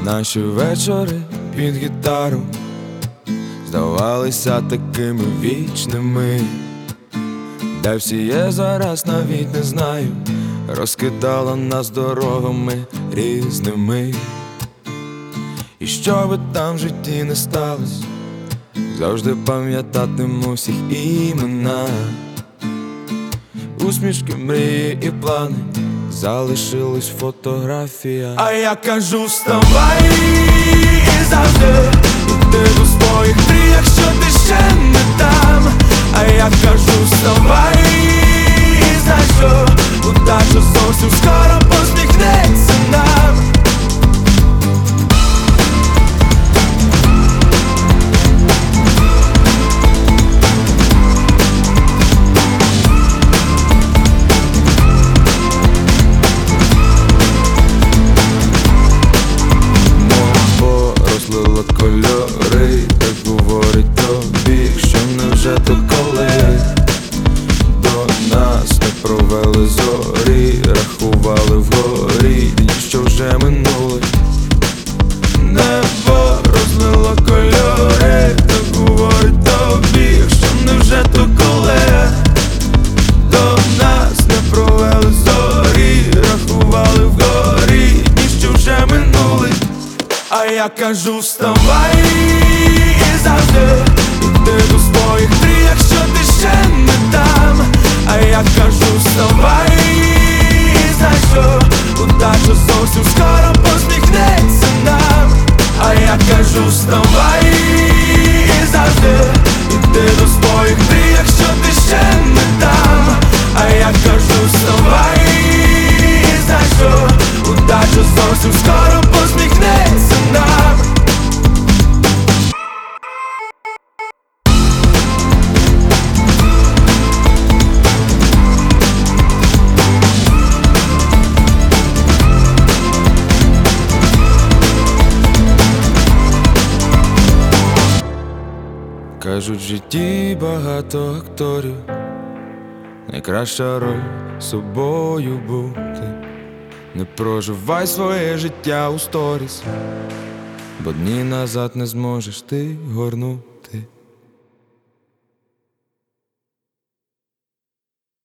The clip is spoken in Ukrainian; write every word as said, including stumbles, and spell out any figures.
Наші вечори під гітару здавалися такими вічними, де всі є зараз, навіть не знаю, розкидала нас дорогами різними. І що би там в житті не сталось, завжди пам'ятатиму всіх імена. Усмішки, мрії і плани залишились в фотографіях. А я кажу, вставай і завжди іди до своїх мрій, якщо ти ще не там. А я кажу, вставай і знай, що удача зовсім скоро посміхнеться нам. Кольори, так говорить тобі, що невже то коли до нас не провели зорі, рахували вгорі дні, що вже минули. Небо розлило кольори, так говорить тобі, що невже то коли до нас не провели зорі, рахували вгорі дні, що вже минули. А я кажу, вставай і завжди іди до своїх мрій, якщо ти ще не там. А я кажу, вставай і знай, що удача зовсім скоро посміхнеться нам. А я кажу, вставай і завжди іди до своїх мрій, якщо ти ще не там. А я кажу, вставай і знай, що удача зовсім скоро посміхнеться нам. Кажуть, в житті багато акторів, найкраща роль собою бути. Не проживай своє життя у сторіс, бо дні назад не зможеш ти горнути.